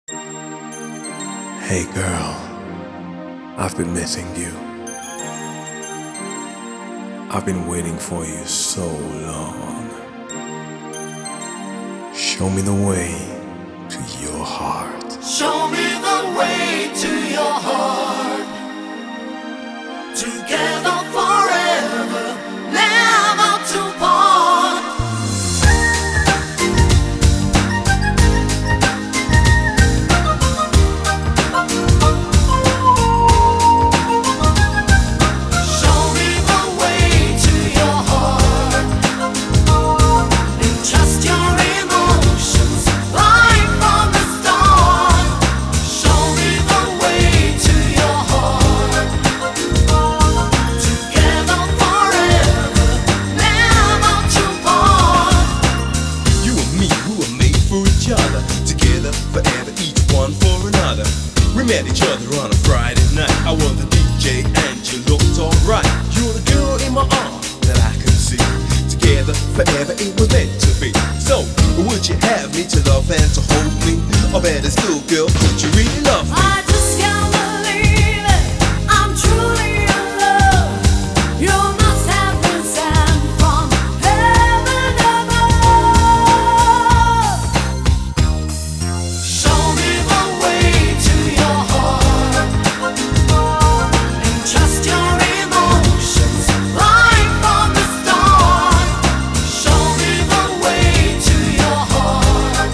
Hey girl, I've been missing you. I've been waiting for you so long. Show me the way to your heart. Show me the way to your heart. Together forever, never to part. Show me the way to your heart. Entrust your emotions right from the start. Show me the way to your heart. Together forever, never to part. You and me, we were made for each other. Together forever, each one for another. We met each other on a Friday night. I was the DJ and you looked alright. You're the girl in my arm that I could see. Together forever, it was meant to be. So, would you have me to love and to hold me? Or better still, girl, would you really love me? I just can't believe it. I'm truly in love. You must have been sent from heaven above. Show me the way to your heart. Entrust your emotions right from the start. Show me the way to your heart.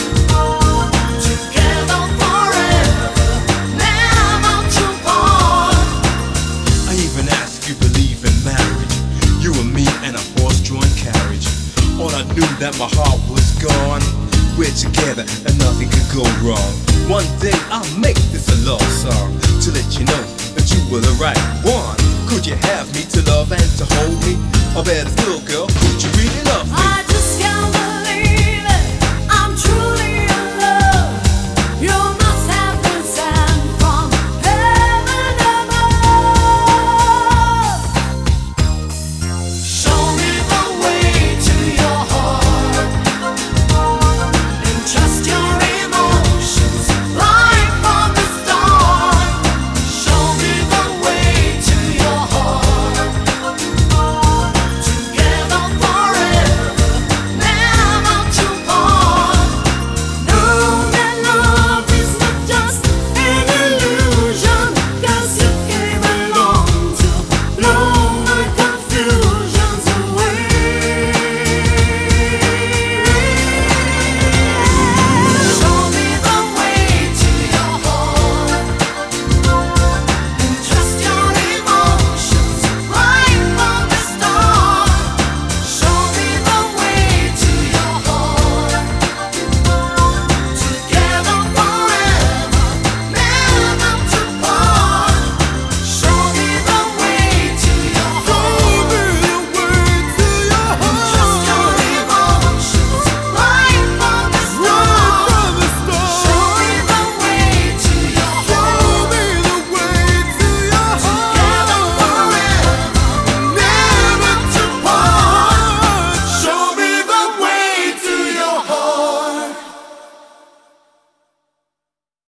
Together forever, never to part. I even asked you believe in marriage. You and me and a horse-drawn carriage. All I knew that my heart was gone. We're together and nothing could go wrong. One day I'll make this a love song to let you know that you were the right one. Could you have me to love and to hold me? Or better still, girl, could you really love me? I